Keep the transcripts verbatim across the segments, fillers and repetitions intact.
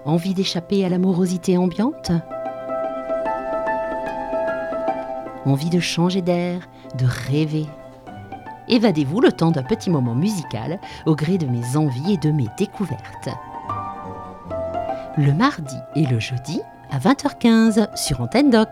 Envie d'échapper à l'amorosité ambiante? Envie de changer d'air, de rêver? Évadez-vous le temps d'un petit moment musical au gré de mes envies et de mes découvertes. Le mardi et le jeudi à vingt heures quinze sur Antenne Doc.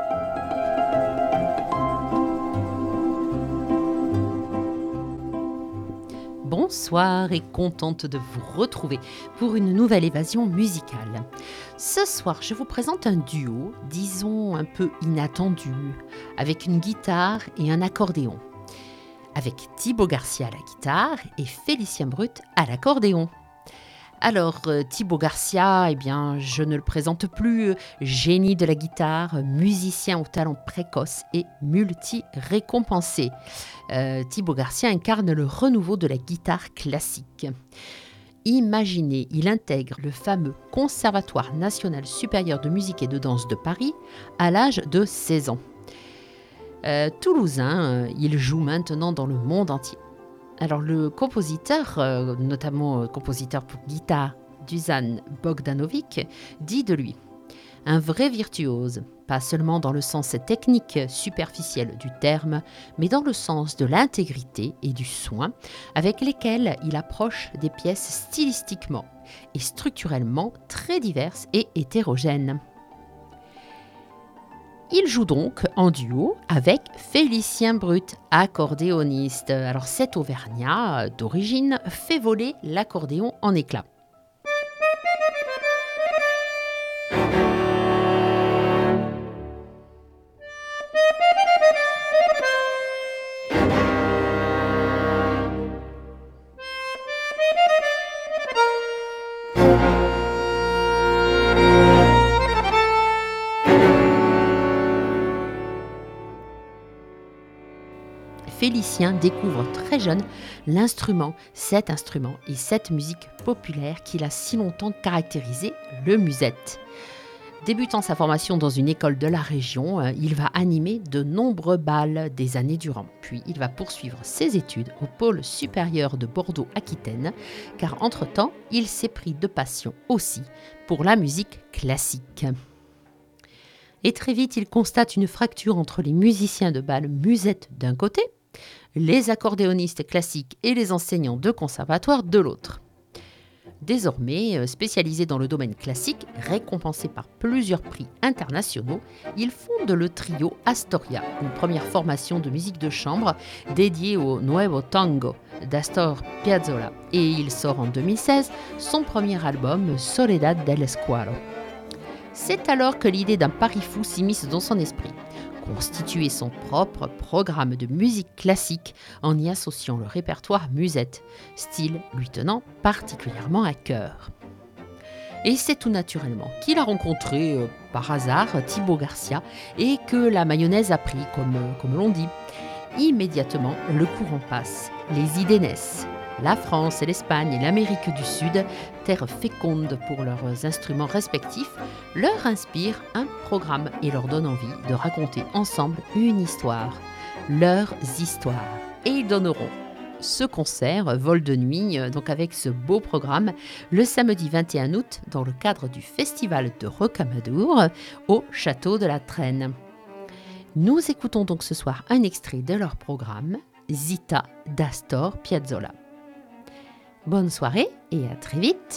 Bonsoir et contente de vous retrouver pour une nouvelle évasion musicale. Ce soir, je vous présente un duo, disons un peu inattendu, avec une guitare et un accordéon. Avec Thibaut Garcia à la guitare et Félicien Brut à l'accordéon. Alors, euh, Thibaut Garcia, eh bien, je ne le présente plus, euh, génie de la guitare, musicien au talent précoce et multi-récompensé. Euh, Thibaut Garcia incarne le renouveau de la guitare classique. Imaginez, il intègre le fameux Conservatoire national supérieur de musique et de danse de Paris à l'âge de seize ans. Euh, Toulousain, euh, il joue maintenant dans le monde entier. Alors le compositeur, euh, notamment euh, compositeur pour guitare, Dusan Bogdanovic, dit de lui « Un vrai virtuose, pas seulement dans le sens technique superficiel du terme, mais dans le sens de l'intégrité et du soin avec lesquels il approche des pièces stylistiquement et structurellement très diverses et hétérogènes. » Il joue donc en duo avec Félicien Brut, accordéoniste. Alors cet Auvergnat d'origine fait voler l'accordéon en éclats. Félicien découvre très jeune l'instrument, cet instrument et cette musique populaire qu'il a si longtemps caractérisé, le musette. Débutant sa formation dans une école de la région, il va animer de nombreux bals des années durant. Puis il va poursuivre ses études au pôle supérieur de Bordeaux-Aquitaine, car entre-temps, il s'est pris de passion aussi pour la musique classique. Et très vite, il constate une fracture entre les musiciens de bal musette d'un côté, les accordéonistes classiques et les enseignants de conservatoire de l'autre. Désormais spécialisé dans le domaine classique, récompensé par plusieurs prix internationaux, il fonde le trio Astoria, une première formation de musique de chambre dédiée au Nuevo Tango d'Astor Piazzolla. Et il sort en deux mille seize son premier album Soledad del Squalo. C'est alors que l'idée d'un pari fou s'immisce dans son esprit. Constituer son propre programme de musique classique en y associant le répertoire musette, style lui tenant particulièrement à cœur. Et c'est tout naturellement qu'il a rencontré euh, par hasard Thibaut Garcia et que la mayonnaise a pris, comme, comme l'on dit. Immédiatement, le courant passe, les idées naissent. La France, l'Espagne et l'Amérique du Sud, terres fécondes pour leurs instruments respectifs, leur inspirent un programme et leur donnent envie de raconter ensemble une histoire, leurs histoires. Et ils donneront ce concert, vol de nuit, donc avec ce beau programme, le samedi vingt et un août, dans le cadre du festival de Rocamadour, au Château de la Traîne. Nous écoutons donc ce soir un extrait de leur programme, Zita d'Astor Piazzolla. Bonne soirée et à très vite.